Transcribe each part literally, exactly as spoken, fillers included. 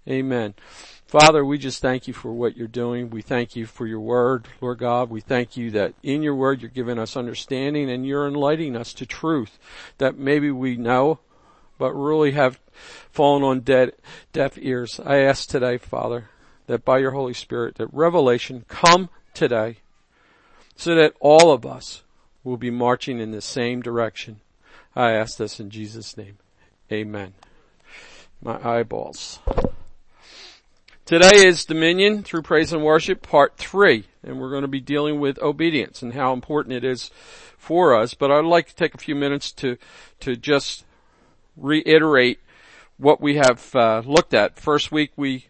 Amen. Father, we just thank you for what you're doing. We thank you for your word, Lord God. We thank you that in your word you're giving us understanding and you're enlightening us to truth that maybe we know, but really have fallen on dead, deaf ears. I ask today, Father, that by your Holy Spirit, that revelation come today so that all of us will be marching in the same direction. I ask this in Jesus' name. Amen. My eyeballs. Today is Dominion through Praise and Worship, part three, and we're going to be dealing with obedience and how important it is for us. But I'd like to take a few minutes to to just reiterate what we have uh, looked at. First week we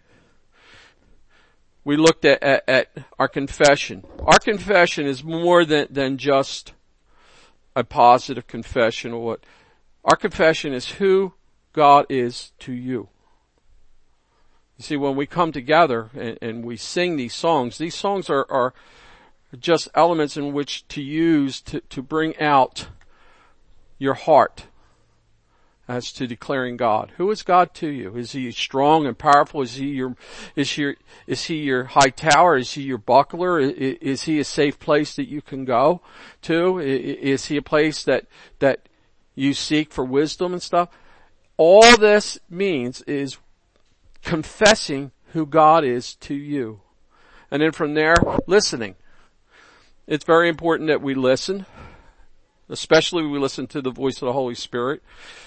we looked at, at, at our confession. Our confession is more than than just a positive confession or what. Our confession is who God is to you. You see, when we come together and, and we sing these songs, these songs are, are just elements in which to use to, to bring out your heart as to declaring God. Who is God to you? Is he strong and powerful? Is he your, is he, is he your high tower? Is he your buckler? Is, is he a safe place that you can go to? Is he a place that, that you seek for wisdom and stuff? All this means is confessing who God is to you. And then from there, listening. It's very important that we listen, especially we listen to the voice of the Holy Spirit.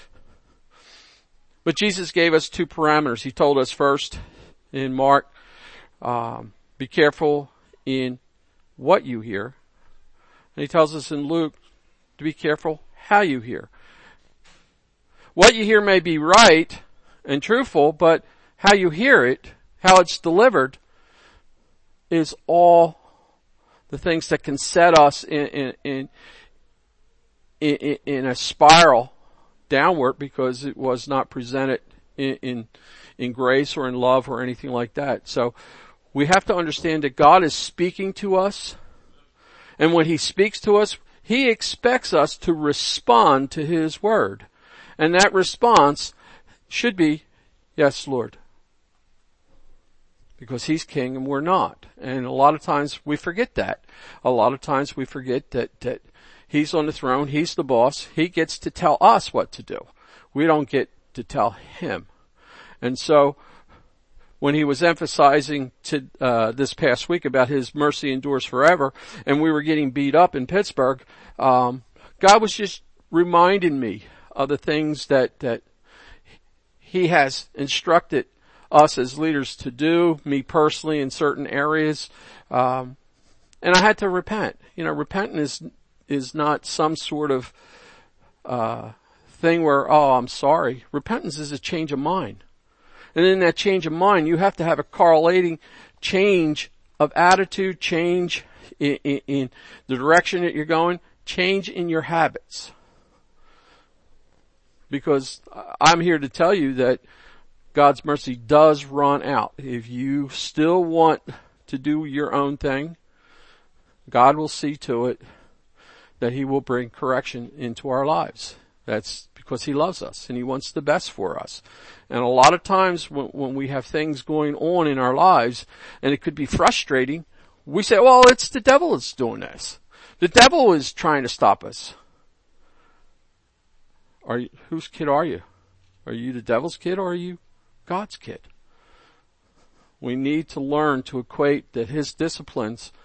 But Jesus gave us two parameters. He told us first in Mark, um, be careful in what you hear. And he tells us in Luke to be careful how you hear. What you hear may be right and truthful, but how you hear it, how it's delivered, is all the things that can set us in in in, in, in a spiral downward because it was not presented in, in in grace or in love or anything like that. So we have to understand that God is speaking to us, and when He speaks to us, He expects us to respond to His word, and that response should be, yes, Lord. Because He's king and we're not. And a lot of times we forget that. A lot of times we forget that, that He's on the throne, He's the boss, He gets to tell us what to do. We don't get to tell Him. And so, when He was emphasizing to, uh, this past week about His mercy endures forever, and we were getting beat up in Pittsburgh, um, God was just reminding me of the things that, that He has instructed us as leaders to do, me personally in certain areas. Um, and I had to repent. You know, repenting is, is not some sort of, uh, thing where, oh, I'm sorry. Repentance is a change of mind. And in that change of mind, you have to have a correlating change of attitude, change in, in, in the direction that you're going, change in your habits. Because I'm here to tell you that God's mercy does run out. If you still want to do your own thing, God will see to it that He will bring correction into our lives. That's because He loves us and He wants the best for us. And a lot of times when, when we have things going on in our lives and it could be frustrating, we say, well, it's the devil that's doing this. The devil is trying to stop us. Are you, whose kid are you? Are you the devil's kid or are you God's kid? We need to learn to equate that His disciplines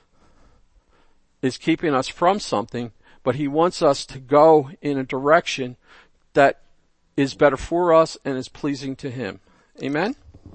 is keeping us from something, but He wants us to go in a direction that is better for us and is pleasing to Him. Amen?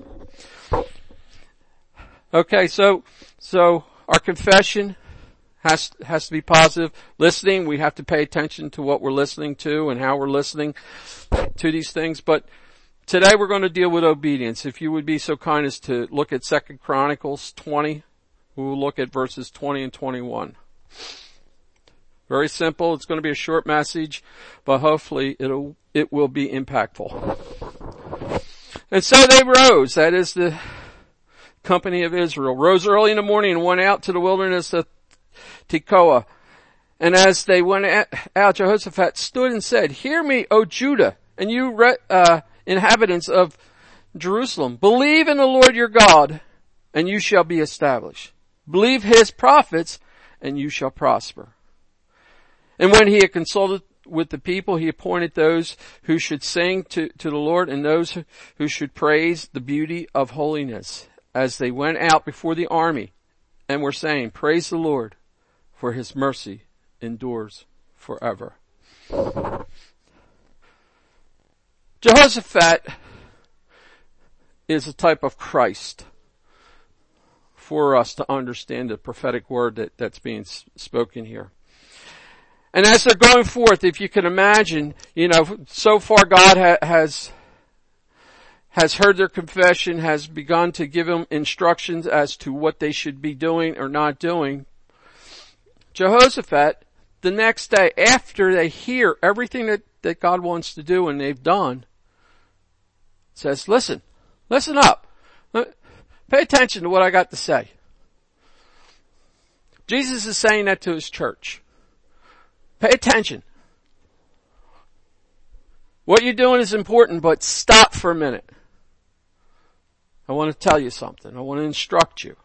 Okay, so, so our confession has, has to be positive. Listening, we have to pay attention to what we're listening to and how we're listening to these things, but today we're going to deal with obedience. If you would be so kind as to look at Second Chronicles twenty, we'll look at verses twenty and twenty-one. Very simple. It's going to be a short message, but hopefully it'll, it will be impactful. And so they rose, that is the company of Israel, rose early in the morning and went out to the wilderness of Tekoa. And as they went out, Jehoshaphat stood and said, hear me, O Judah, and you, uh, inhabitants of Jerusalem, believe in the Lord your God, and you shall be established. Believe his prophets, and you shall prosper. And when he had consulted with the people, he appointed those who should sing to, to the Lord and those who should praise the beauty of holiness as they went out before the army and were saying, praise the Lord, for his mercy endures forever. Jehoshaphat is a type of Christ for us to understand the prophetic word that, that's being spoken here. And as they're going forth, if you can imagine, you know, so far God ha- has, has heard their confession, has begun to give them instructions as to what they should be doing or not doing. Jehoshaphat, the next day, after they hear everything that, that God wants to do and they've done, says, listen, listen up. Pay attention to what I got to say. Jesus is saying that to his church. Pay attention. What you're doing is important, but stop for a minute. I want to tell you something. I want to instruct you.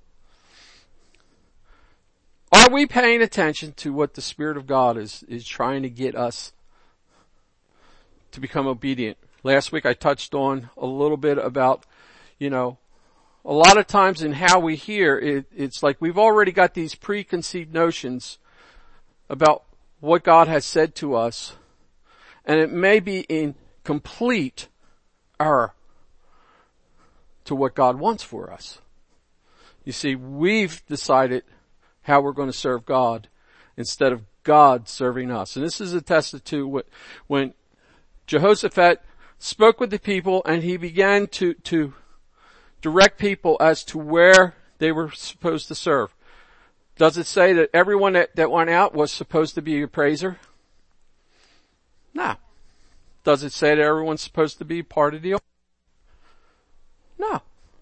Are we paying attention to what the Spirit of God is, is trying to get us to become obedient? Last week I touched on a little bit about, you know, a lot of times in how we hear, it, it's like we've already got these preconceived notions about what God has said to us, and it may be in complete error to what God wants for us. You see, we've decided how we're going to serve God instead of God serving us. And this is attested to when Jehoshaphat spoke with the people and he began to, to direct people as to where they were supposed to serve. Does it say that everyone that, that went out was supposed to be a praiser? No. Does it say that everyone's supposed to be part of the? No.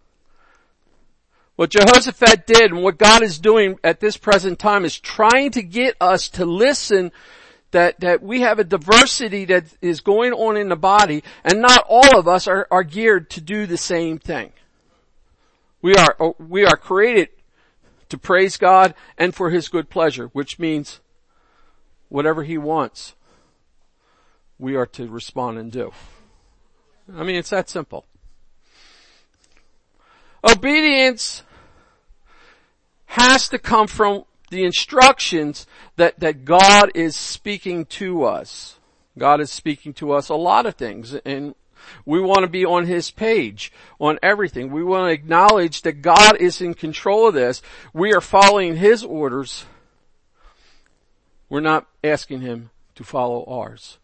What Jehoshaphat did and what God is doing at this present time is trying to get us to listen that, that we have a diversity that is going on in the body and not all of us are, are geared to do the same thing. We are, we are created to praise God and for his good pleasure, which means whatever he wants, we are to respond and do. I mean, it's that simple. Obedience has to come from the instructions that, that God is speaking to us. God is speaking to us a lot of things, and we want to be on his page on everything. We want to acknowledge that God is in control of this. We are following his orders. We're not asking him to follow ours.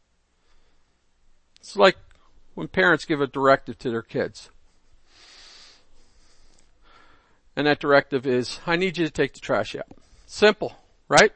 It's like when parents give a directive to their kids. And that directive is, I need you to take the trash out. Simple, right?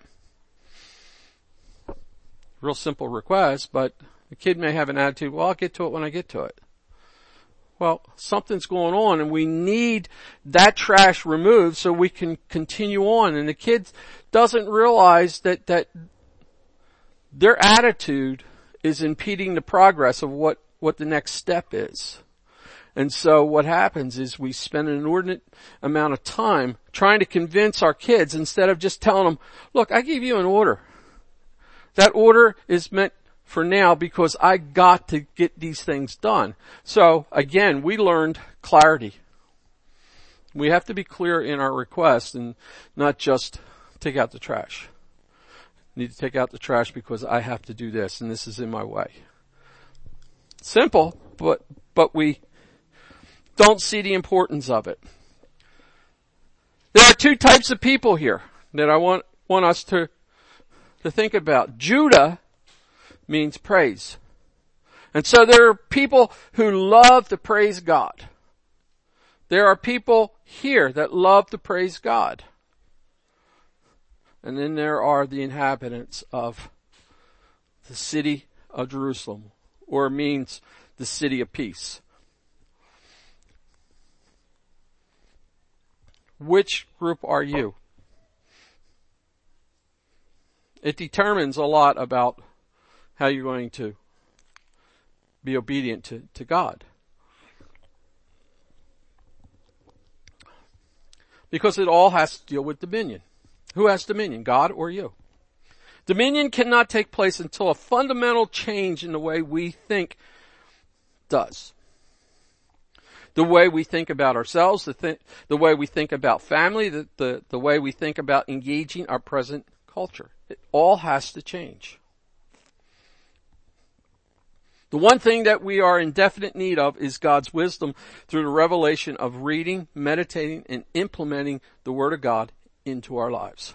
Real simple request, but the kid may have an attitude, well, I'll get to it when I get to it. Well, something's going on and we need that trash removed so we can continue on. And the kid doesn't realize that, that their attitude is impeding the progress of what, what the next step is. And so what happens is we spend an inordinate amount of time trying to convince our kids instead of just telling them, look, I gave you an order. That order is meant for now because I got to get these things done. So again, we learned clarity. We have to be clear in our request and not just take out the trash. I need to take out the trash because I have to do this and this is in my way. Simple, but, but we don't see the importance of it. There are two types of people here that I want, want us to, to think about. Judah means praise. And so there are people who love to praise God. There are people here that love to praise God. And then there are the inhabitants of the city of Jerusalem, or means the city of peace. Which group are you? It determines a lot about how you're going to be obedient to, to God. Because it all has to deal with dominion. Who has dominion, God or you? Dominion cannot take place until a fundamental change in the way we think does. The way we think about ourselves, the, th- the way we think about family, the, the, the way we think about engaging our present culture. It all has to change. The one thing that we are in definite need of is God's wisdom through the revelation of reading, meditating, and implementing the Word of God into our lives.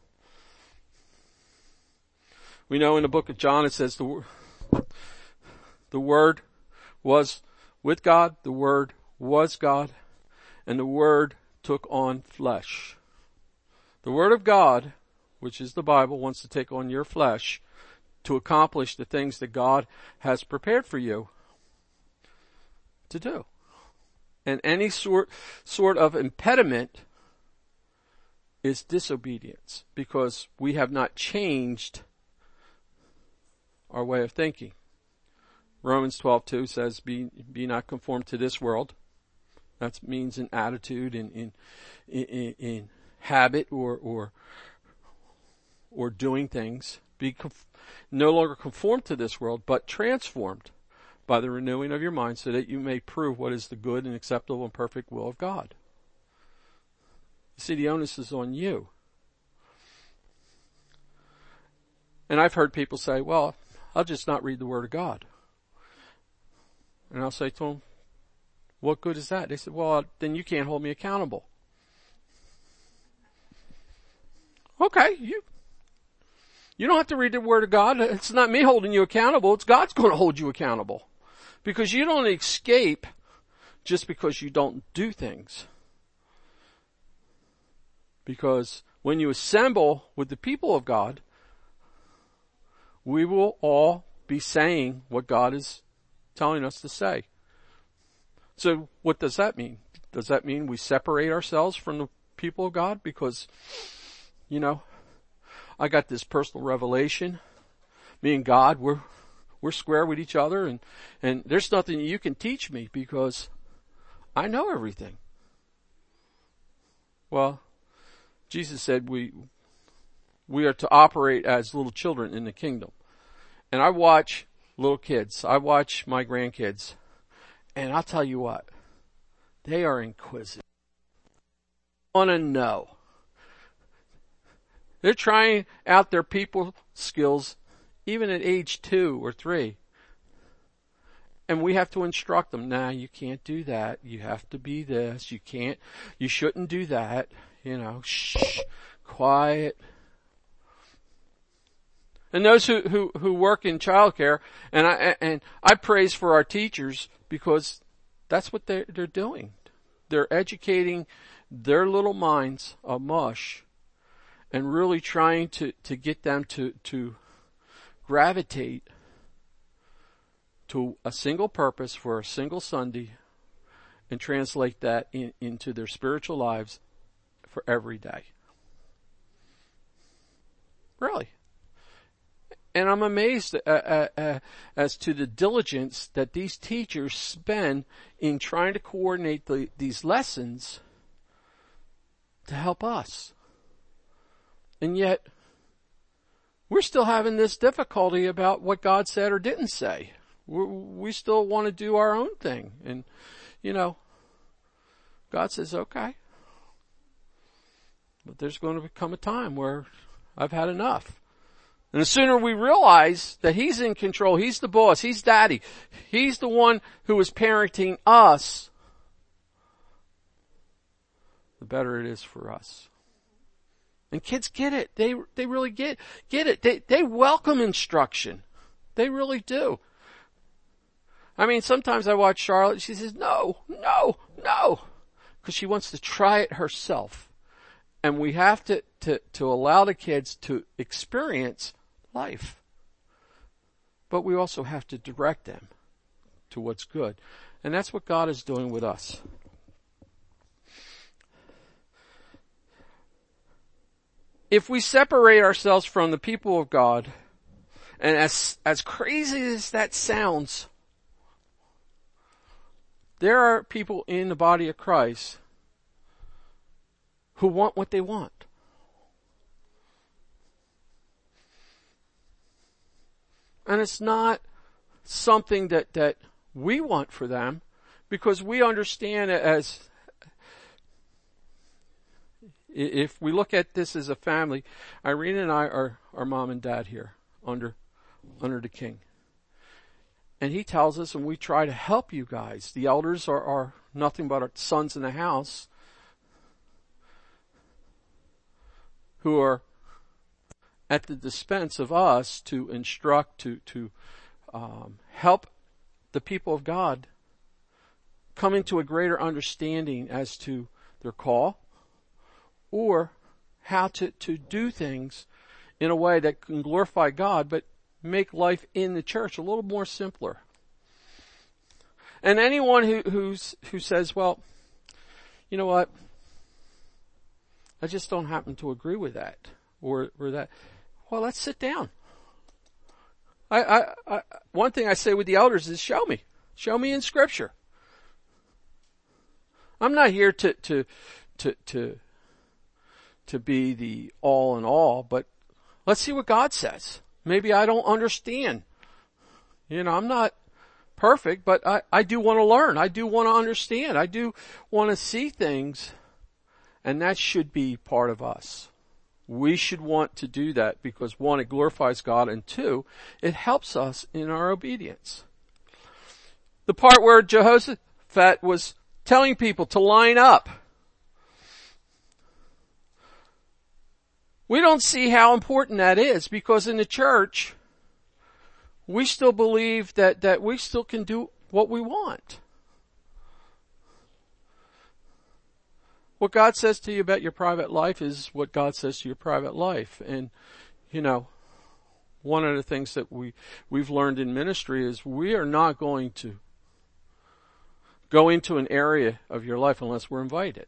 We know in the book of John it says the, the Word was with God, the Word was God, and the Word took on flesh. The Word of God, which is the Bible, wants to take on your flesh to accomplish the things that God has prepared for you to do. And any sort, sort of impediment is disobedience, because we have not changed our way of thinking. Romans twelve two says, be, be not conformed to this world. That means in attitude, in, in, in, in habit, or, or, or doing things. Be conf- no longer conformed to this world, but transformed by the renewing of your mind, so that you may prove what is the good and acceptable and perfect will of God. You see, the onus is on you. And I've heard people say, well, I'll just not read the Word of God. And I'll say to them, what good is that? They said, well, then you can't hold me accountable. Okay, you you don't have to read the Word of God. It's not me holding you accountable. It's God's going to hold you accountable. Because you don't escape just because you don't do things. Because when you assemble with the people of God, we will all be saying what God is telling us to say. So what does that mean? Does that mean we separate ourselves from the people of God? Because, you know, I got this personal revelation. Me and God, we're, we're square with each other, and, and there's nothing you can teach me because I know everything. Well, Jesus said we, we are to operate as little children in the kingdom. And I watch little kids. I watch my grandkids. And I'll tell you what, they are inquisitive. They want to know. They're trying out their people skills even at age two or three. And we have to instruct them, nah, you can't do that. You have to be this. You can't, you shouldn't do that. You know, shh, quiet. And those who, who, who work in childcare, and I, and I praise for our teachers, because that's what they're, they're doing. They're educating their little minds a mush and really trying to, to get them to, to gravitate to a single purpose for a single Sunday and translate that in, into their spiritual lives for every day. Really. And I'm amazed uh, uh, uh, as to the diligence that these teachers spend in trying to coordinate the, these lessons to help us. And yet, we're still having this difficulty about what God said or didn't say. We're, we still want to do our own thing. And, you know, God says, okay. But there's going to come a time where I've had enough. And the sooner we realize that He's in control, He's the boss, He's daddy, He's the one who is parenting us, the better it is for us. And kids get it. They, they really get, get it. They, they welcome instruction. They really do. I mean, sometimes I watch Charlotte, she says, no, no, no, because she wants to try it herself. And we have to, to, to allow the kids to experience life. But we also have to direct them to what's good. And that's what God is doing with us. If we separate ourselves from the people of God, and as, as crazy as that sounds, there are people in the body of Christ who want what they want. And it's not something that, that we want for them, because we understand it as, if we look at this as a family, Irene and I are, are mom and dad here under, under the King. And he tells us, and we try to help you guys. The elders are, are nothing but our sons in the house who are at the dispense of us to instruct, to, to um, help the people of God come into a greater understanding as to their call, or how to, to do things in a way that can glorify God, but make life in the church a little more simpler. And anyone who who's, who says, well, you know what, I just don't happen to agree with that, or, or that, well, let's sit down. I, I, I, one thing I say with the elders is, show me. Show me in Scripture. I'm not here to, to, to, to, to be the all in all, but let's see what God says. Maybe I don't understand. You know, I'm not perfect, but I, I do want to learn. I do want to understand. I do want to see things, and that should be part of us. We should want to do that because, one, it glorifies God, and two, it helps us in our obedience. The part where Jehoshaphat was telling people to line up, we don't see how important that is, because in the church, we still believe that, that we still can do what we want. What God says to you about your private life is what God says to your private life. And, you know, one of the things that we, we've learned in ministry is we are not going to go into an area of your life unless we're invited.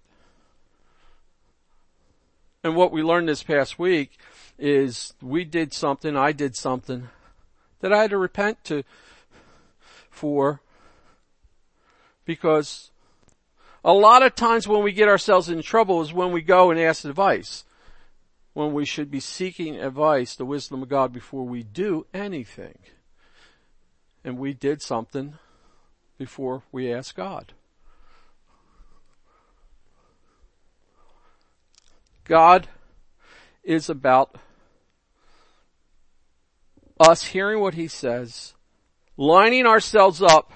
And what we learned this past week is we did something, I did something that I had to repent to for, because a lot of times when we get ourselves in trouble is when we go and ask advice, when we should be seeking advice, the wisdom of God, before we do anything. And we did something before we asked God. God is about us hearing what He says, lining ourselves up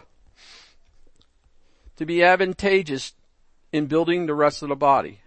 to be advantageous in building the rest of the body.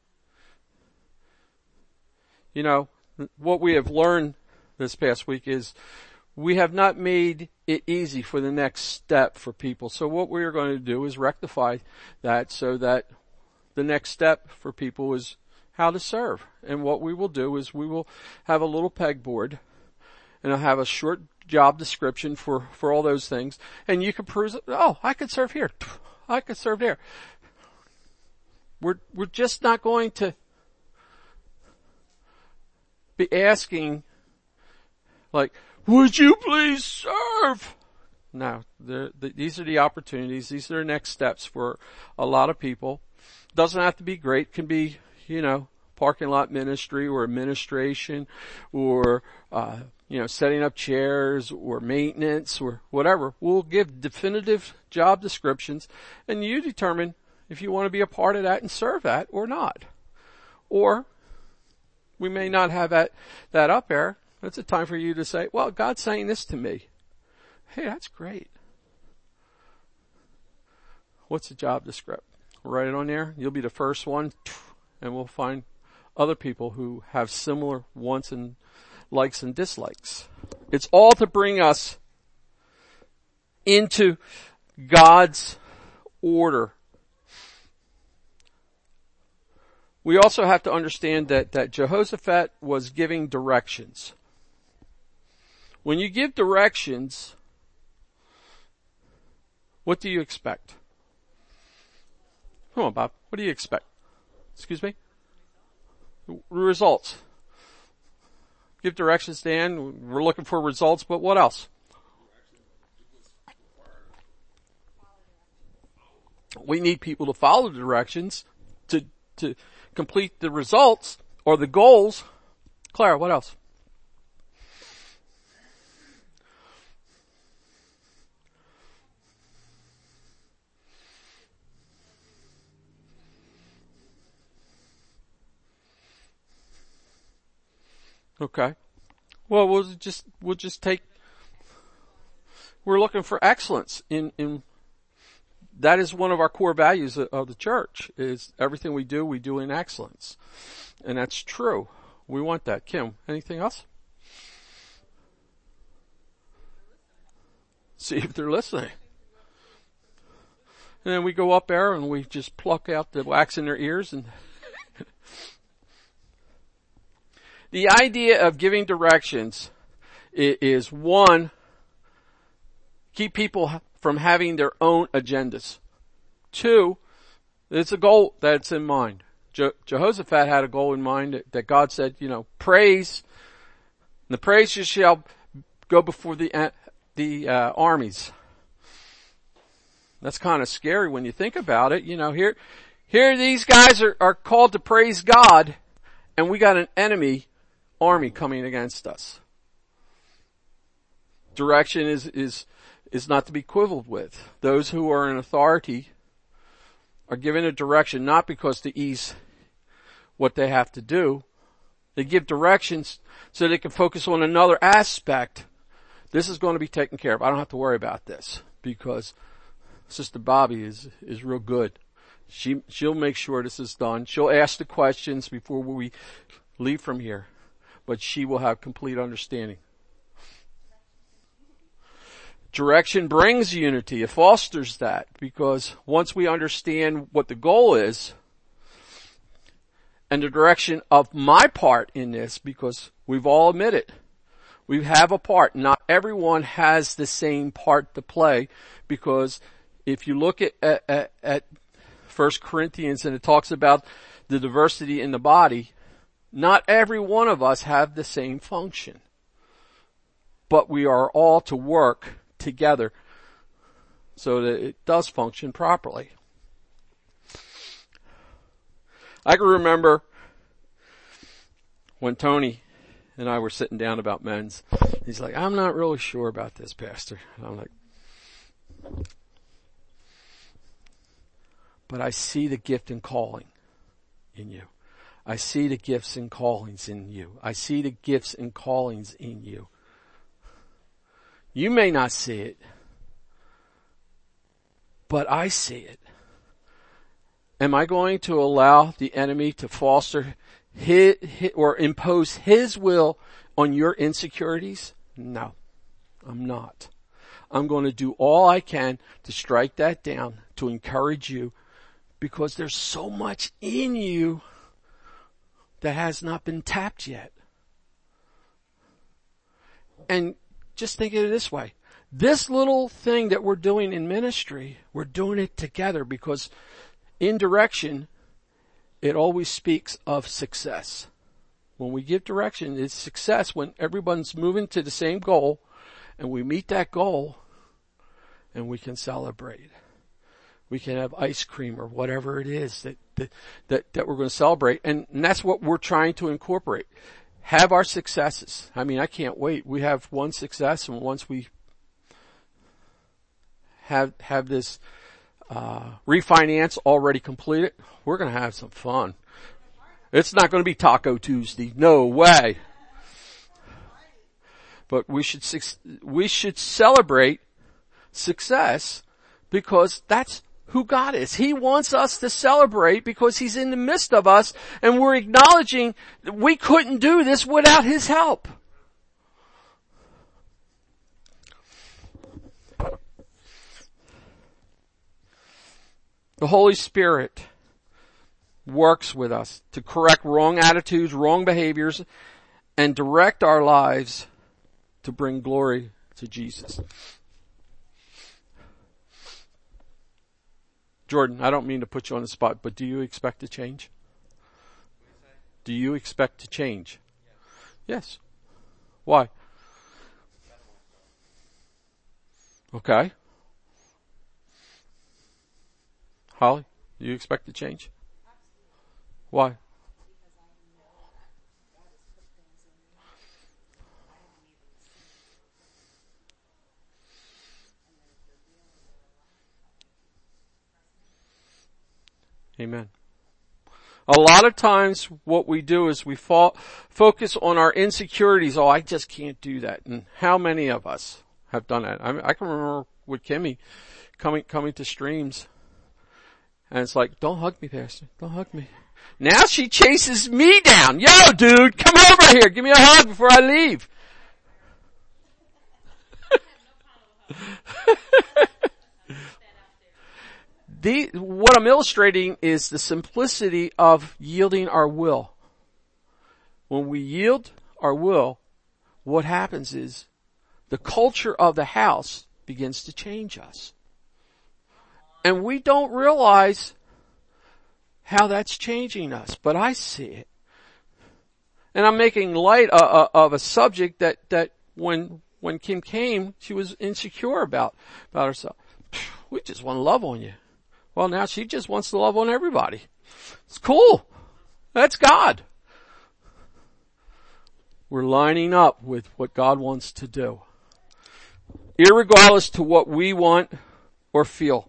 You know, what we have learned this past week is we have not made it easy for the next step for people. So what we are going to do is rectify that so that the next step for people is how to serve. And what we will do is we will have a little pegboard, and I'll have a short job description for, for all those things. And you can peruse it. Oh, I could serve here. I could serve there. We're, we're just not going to be asking, like, would you please serve? No, the, these are the opportunities. These are the next steps for a lot of people. Doesn't have to be great. Can be, you know, parking lot ministry or administration or, uh, you know, setting up chairs or maintenance or whatever. We'll give definitive job descriptions, and you determine if you want to be a part of that and serve that or not. Or we may not have that, that up there. It's a time for you to say, well, God's saying this to me. Hey, that's great. What's the job description? Write it on there. You'll be the first one, and we'll find other people who have similar wants and likes and dislikes. It's all to bring us into God's order. We also have to understand that, that Jehoshaphat was giving directions. When you give directions, what do you expect? Come on, Bob. What do you expect? Excuse me? Results. Give directions, Dan. We're looking for results, but what else? We need people to follow the directions to to complete the results or the goals. Clara, what else? Okay. Well, we'll just, we'll just take, we're looking for excellence in, in, that is one of our core values of the church, is everything we do, we do in excellence. And that's true. We want that. Kim, anything else? See if they're listening. And then we go up there and we just pluck out the wax in their ears. And the idea of giving directions is, one, keep people from having their own agendas. Two, it's a goal that's in mind. Je- Jehoshaphat had a goal in mind that, that God said, you know, praise, and the praises shall go before the uh, the uh, armies. That's kind of scary when you think about it. You know, here, here these guys are, are called to praise God, and we got an enemy army coming against us. Direction is, is, is not to be quibbled with. Those who are in authority are given a direction not because to ease what they have to do. They give directions so they can focus on another aspect. This is going to be taken care of. I don't have to worry about this because Sister Bobby is, is real good. She, she'll make sure this is done. She'll ask the questions before we leave from here, but she will have complete understanding. Direction brings unity. It fosters that because once we understand what the goal is and the direction of my part in this, because we've all admitted we have a part. Not everyone has the same part to play, because if you look at, at, at First Corinthians and it talks about the diversity in the body, not every one of us have the same function, but we are all to work together so that it does function properly. I can remember when Tony and I were sitting down about men's. He's like, I'm not really sure about this, Pastor. And I'm like, but I see the gift and calling in you. I see the gifts and callings in you. I see the gifts and callings in you. You may not see it, but I see it. Am I going to allow the enemy to foster his, his, or impose his will on your insecurities? No, I'm not. I'm going to do all I can to strike that down, to encourage you, because there's so much in you that has not been tapped yet. And just think of it this way. This little thing that we're doing in ministry, we're doing it together, because in direction, it always speaks of success. When we give direction, it's success when everyone's moving to the same goal and we meet that goal and we can celebrate. We can have ice cream or whatever it is that, that, that, that we're going to celebrate. And, and that's what we're trying to incorporate. Have our successes. I mean, I can't wait. We have one success, and once we have, have this, uh, refinance already completed, we're going to have some fun. It's not going to be Taco Tuesday. No way. But we should, we should celebrate success, because that's who God is. He wants us to celebrate because He's in the midst of us, and we're acknowledging that we couldn't do this without His help. The Holy Spirit works with us to correct wrong attitudes, wrong behaviors, and direct our lives to bring glory to Jesus. Jordan, I don't mean to put you on the spot, but do you expect to change? Do you expect to change? Yes. Why? Okay. Holly, do you expect to change? Why? Amen. A lot of times what we do is we fall, focus on our insecurities. Oh, I just can't do that. And how many of us have done that? I mean, I can remember with Kimmy coming, coming to streams. And it's like, don't hug me, Pastor. Don't hug me. Now she chases me down. Yo, dude, come over here. Give me a hug before I leave. The, what I'm illustrating is the simplicity of yielding our will. When we yield our will, what happens is the culture of the house begins to change us. And we don't realize how that's changing us, but I see it. And I'm making light of, of a subject that, that when, when Kim came, she was insecure about, about herself. We just want to love on you. Well, now she just wants to love on everybody. It's cool. That's God. We're lining up with what God wants to do, irregardless to what we want or feel.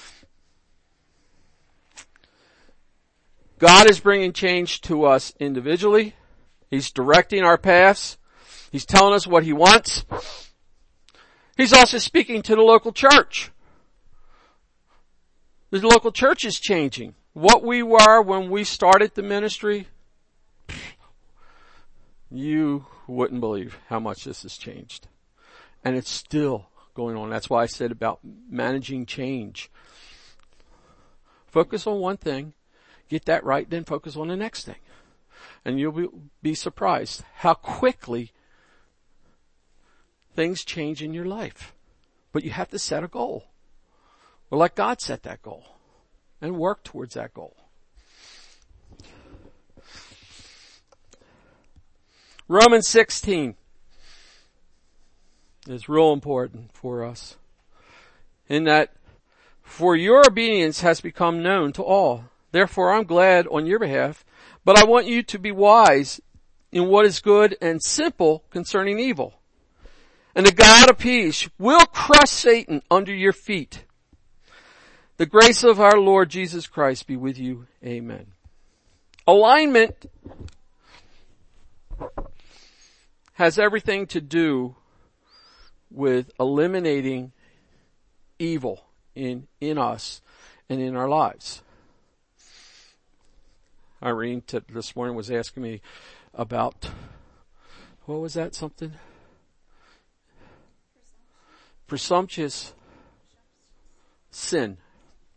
God is bringing change to us individually. He's directing our paths. He's telling us what He wants. He's also speaking to the local church. The local church is changing. What we were when we started the ministry, you wouldn't believe how much this has changed. And it's still going on. That's why I said about managing change. Focus on one thing, get that right, then focus on the next thing. And you'll be, be surprised how quickly things change in your life. But you have to set a goal. Well, let God set that goal and work towards that goal. Romans sixteen is real important for us in that for your obedience has become known to all. Therefore, I'm glad on your behalf, but I want you to be wise in what is good and simple concerning evil. And the God of peace will crush Satan under your feet. The grace of our Lord Jesus Christ be with you. Amen. Alignment has everything to do with eliminating evil in, in us and in our lives. Irene t- this morning was asking me about, what was that something? Presumptuous sin.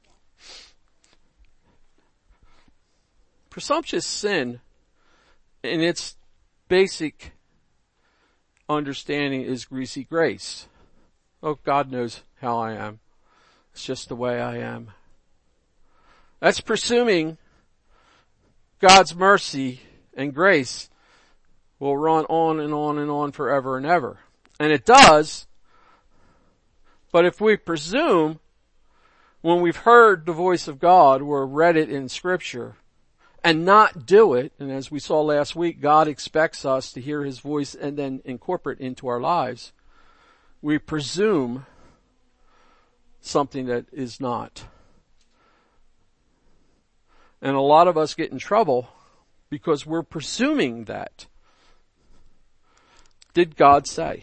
Presumptuous sin, in its basic understanding, is greasy grace. Oh, God knows how I am. It's just the way I am. That's presuming God's mercy and grace will run on and on and on forever and ever. And it does. But if we presume, when we've heard the voice of God or read it in Scripture, and not do it, and as we saw last week, God expects us to hear His voice and then incorporate into our lives, we presume something that is not. And a lot of us get in trouble because we're presuming that. Did God say?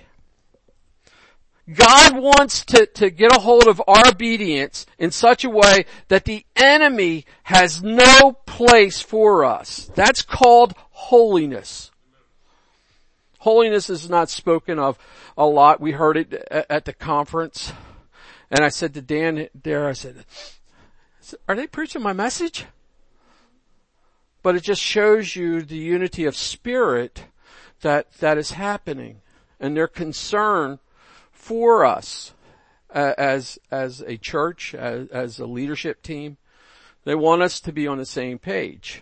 God wants to, to get a hold of our obedience in such a way that the enemy has no place for us. That's called holiness. Holiness is not spoken of a lot. We heard it at the conference. And I said to Dan there, I said, are they preaching my message? But it just shows you the unity of spirit that, that is happening. And their concern for us uh, as as a church, as, as a leadership team. They want us to be on the same page.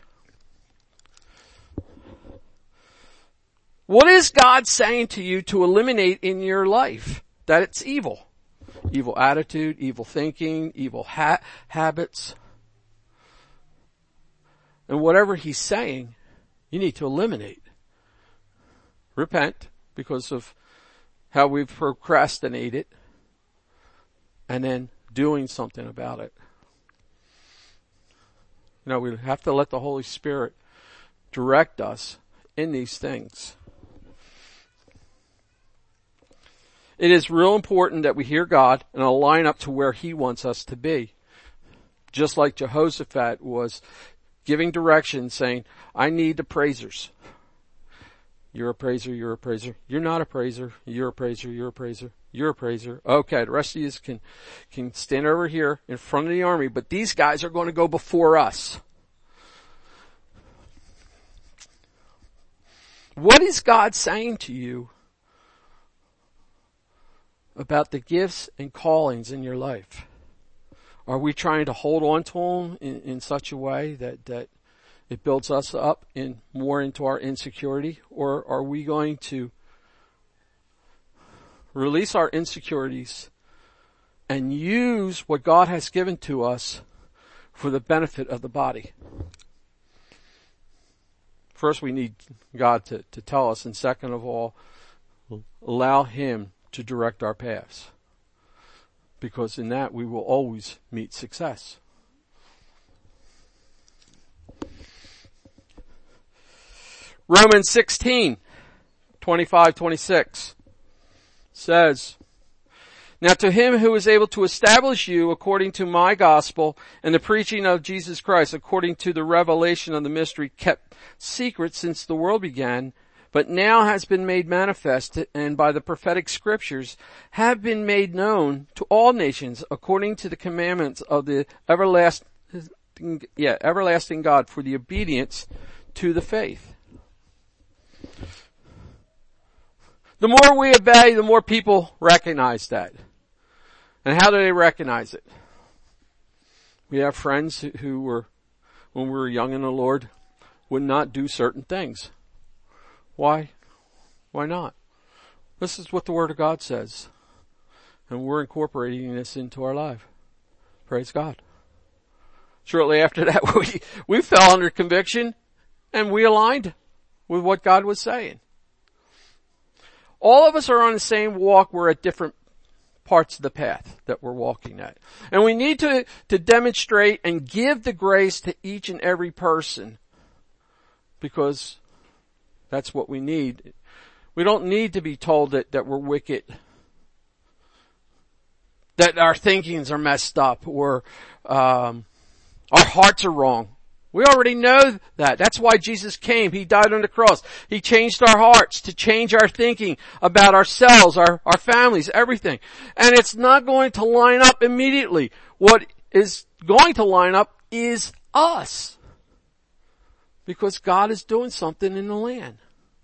What is God saying to you to eliminate in your life? That it's evil. Evil attitude, evil thinking, evil ha- habits. And whatever he's saying, you need to eliminate. Repent because of how we've procrastinated, and then doing something about it. You know, we have to let the Holy Spirit direct us in these things. It is real important that we hear God and align up to where he wants us to be. Just like Jehoshaphat was giving direction saying, I need the praisers. You're a praiser, you're a praiser. You're not a praiser, you're a praiser, you're a praiser, you're a praiser. Okay, the rest of you can, can stand over here in front of the army, but these guys are going to go before us. What is God saying to you about the gifts and callings in your life? Are we trying to hold on to them in, in such a way that, that it builds us up in more into our insecurity? Or are we going to release our insecurities and use what God has given to us for the benefit of the body? First, we need God to, to tell us, and second of all, allow him to direct our paths. Because in that we will always meet success. Romans sixteen, twenty-five, twenty-six says, Now to him who is able to establish you according to my gospel and the preaching of Jesus Christ, according to the revelation of the mystery kept secret since the world began, but now has been made manifest, and by the prophetic scriptures have been made known to all nations according to the commandments of the everlasting, yeah, everlasting God for the obedience to the faith. The more we obey, the more people recognize that. And how do they recognize it? We have friends who were, when we were young in the Lord, would not do certain things. Why? Why not? This is what the Word of God says. And we're incorporating this into our life. Praise God. Shortly after that, we, we fell under conviction and we aligned with what God was saying. All of us are on the same walk. We're at different parts of the path that we're walking at. And we need to, to demonstrate and give the grace to each and every person, because that's what we need. We don't need to be told that, that we're wicked, that our thinkings are messed up, or um, our hearts are wrong. We already know that. That's why Jesus came. He died on the cross. He changed our hearts to change our thinking about ourselves, our, our families, everything. And it's not going to line up immediately. What is going to line up is us. Because God is doing something in the land.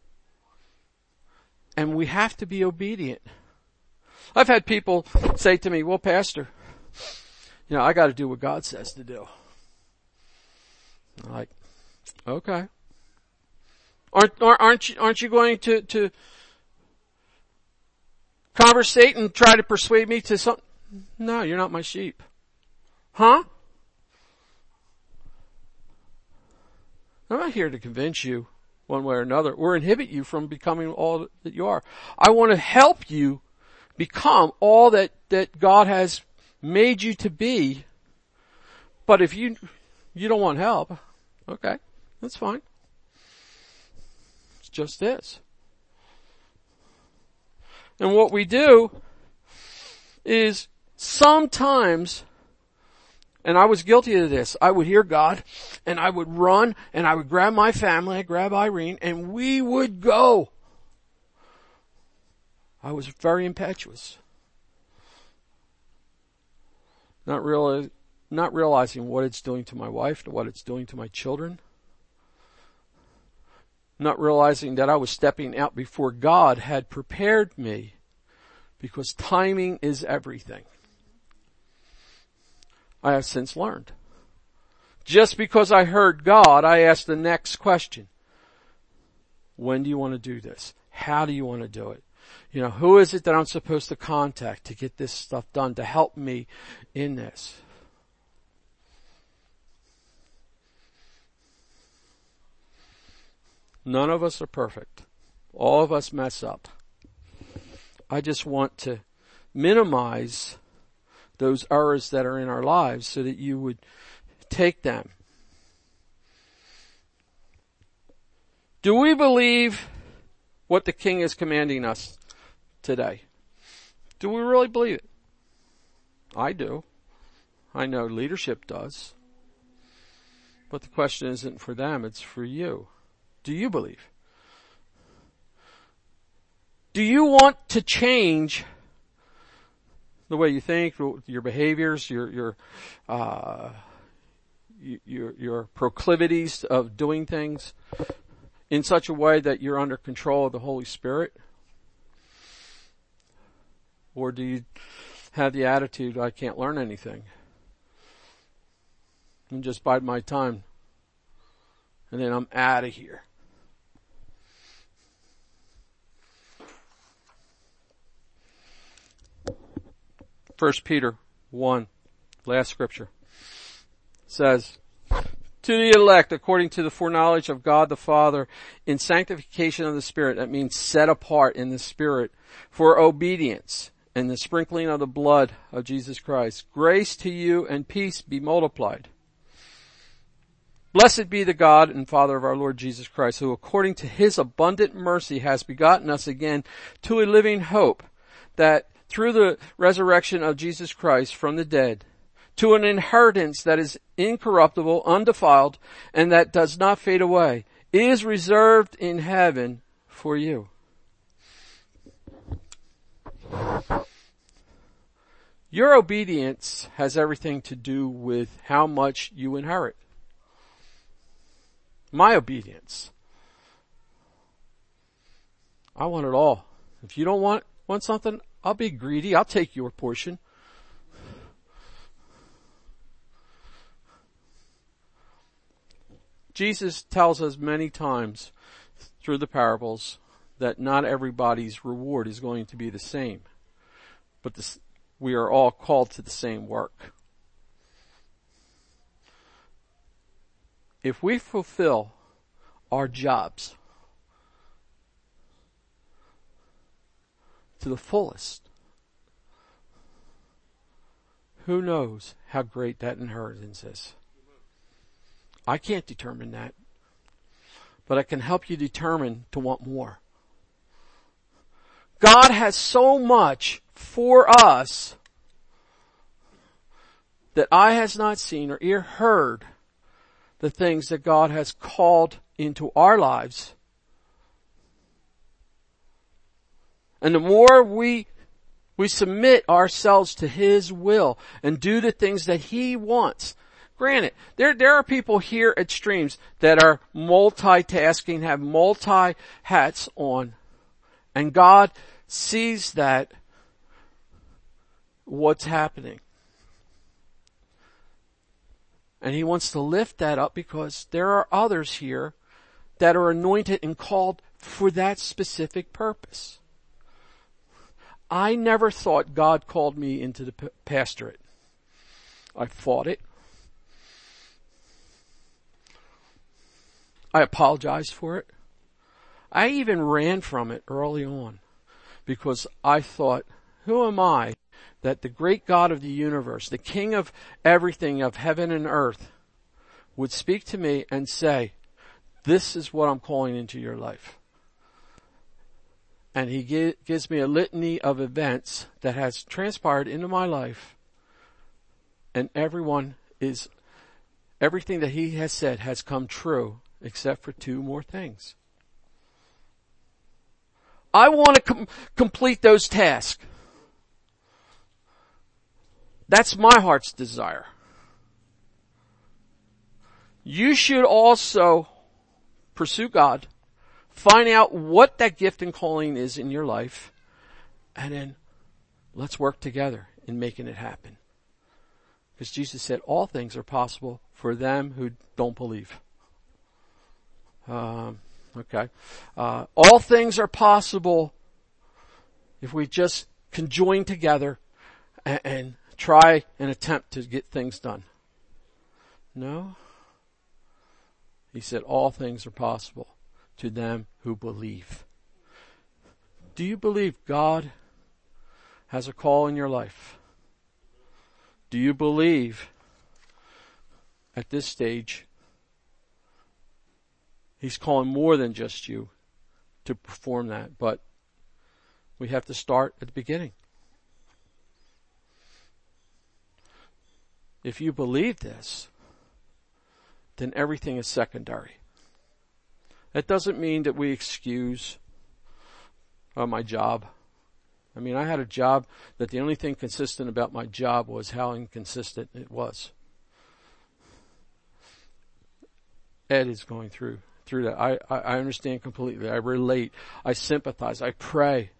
And we have to be obedient. I've had people say to me, well, Pastor, you know, I got to do what God says to do. I'm like, okay. Aren't, aren't you, aren't you going to, to conversate and try to persuade me to something? No, you're not my sheep. Huh? I'm not here to convince you one way or another or inhibit you from becoming all that you are. I want to help you become all that, that God has made you to be. But if you, you don't want help, okay, that's fine. It's just this. And what we do is sometimes, and I was guilty of this, I would hear God and I would run and I would grab my family, I'd grab Irene, and we would go. I was very impetuous. Not really, not realizing what it's doing to my wife, what it's doing to my children. Not realizing that I was stepping out before God had prepared me, because timing is everything. I have since learned. Just because I heard God, I asked the next question. When do you want to do this? How do you want to do it? You know, who is it that I'm supposed to contact to get this stuff done, to help me in this? None of us are perfect. All of us mess up. I just want to minimize those errors that are in our lives so that you would take them. Do we believe what the King is commanding us today? Do we really believe it? I do. I know leadership does. But the question isn't for them, it's for you. Do you believe? Do you want to change the way you think, your behaviors, your your uh, your, your proclivities of doing things in such a way that you're under control of the Holy Spirit? Or do you have the attitude, I can't learn anything, and just bide my time, and then I'm out of here? First Peter one, last scripture, says, to the elect, according to the foreknowledge of God the Father, in sanctification of the Spirit, that means set apart in the Spirit, for obedience and the sprinkling of the blood of Jesus Christ. Grace to you and peace be multiplied. Blessed be the God and Father of our Lord Jesus Christ, who according to his abundant mercy has begotten us again to a living hope, that through the resurrection of Jesus Christ from the dead, to an inheritance that is incorruptible, undefiled, and that does not fade away, is reserved in heaven for you. Your obedience has everything to do with how much you inherit. My obedience. I want it all. If you don't want, want something, I'll be greedy. I'll take your portion. Jesus tells us many times through the parables that not everybody's reward is going to be the same. But this, we are all called to the same work. If we fulfill our jobs to the fullest, who knows how great that inheritance is? I can't determine that, but I can help you determine to want more. God has so much for us that eye has not seen or ear heard the things that God has called into our lives. And the more we we submit ourselves to his will and do the things that he wants. Granted, there there are people here at Streams that are multitasking, have multi hats on, and God sees that what's happening. And he wants to lift that up because there are others here that are anointed and called for that specific purpose. I never thought God called me into the pastorate. I fought it. I apologized for it. I even ran from it early on because I thought, who am I that the great God of the universe, the King of everything, of heaven and earth, would speak to me and say, this is what I'm calling into your life. And he gives me a litany of events that has transpired into my life, and everyone is, everything that he has said has come true, except for two more things. I want to com- complete those tasks. That's my heart's desire. You should also pursue God, find out what that gift and calling is in your life, and then let's work together in making it happen. Because Jesus said all things are possible for them who don't believe. Um, okay. Uh, all things are possible if we just can join together and, and try and attempt to get things done. No. He said all things are possible to them who believe. Do you believe God has a call in your life? Do you believe at this stage He's calling more than just you to perform that, but we have to start at the beginning. If you believe this, then everything is secondary. That doesn't mean that we excuse uh, my job. I mean, I had a job that the only thing consistent about my job was how inconsistent it was. Ed is going through through that. I, I, I understand completely. I relate. I sympathize. I pray.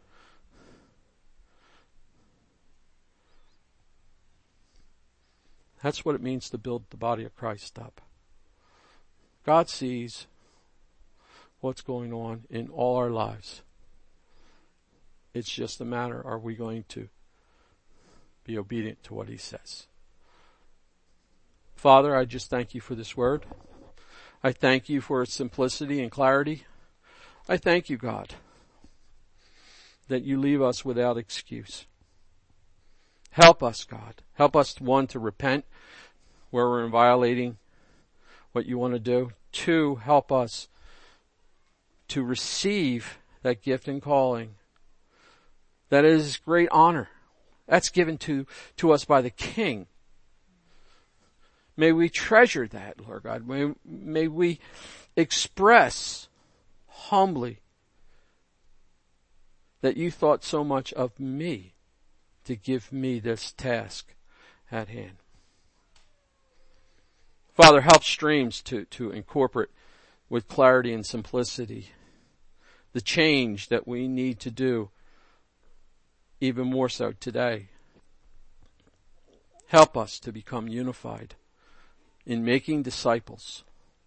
That's what it means to build the body of Christ up. God sees what's going on in all our lives. It's just a matter, are we going to be obedient to what He says? Father, I just thank You for this word. I thank You for its simplicity and clarity. I thank You, God, that You leave us without excuse. Help us, God. Help us, one, to repent where we're violating what You want to do. Two, help us to receive that gift and calling. That is great honor. That's given to, to us by the King. May we treasure that, Lord God. May, may we express humbly that You thought so much of me to give me this task at hand. Father, help Streams to, to incorporate with clarity and simplicity the change that we need to do, even more so today. Help us to become unified in making disciples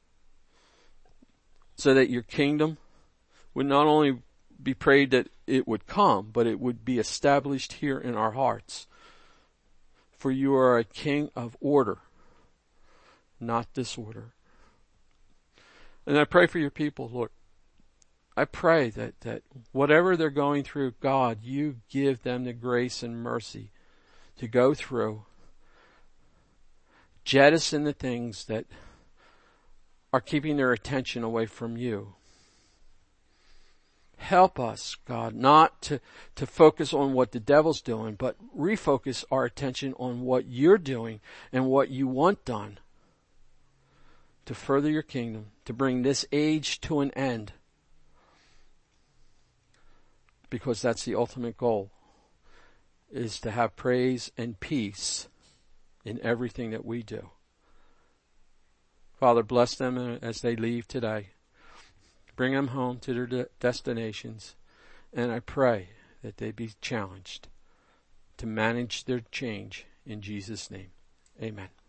so that Your kingdom would not only be prayed that it would come, but it would be established here in our hearts. For You are a King of order, not disorder. And I pray for Your people, Lord. I pray that, that whatever they're going through, God, You give them the grace and mercy to go through, jettison the things that are keeping their attention away from You. Help us, God, not to, to focus on what the devil's doing, but refocus our attention on what You're doing and what You want done to further Your kingdom, to bring this age to an end. Because that's the ultimate goal, is to have praise and peace in everything that we do. Father, bless them as they leave today. Bring them home to their de- destinations. And I pray that they be challenged to manage their change in Jesus' name. Amen.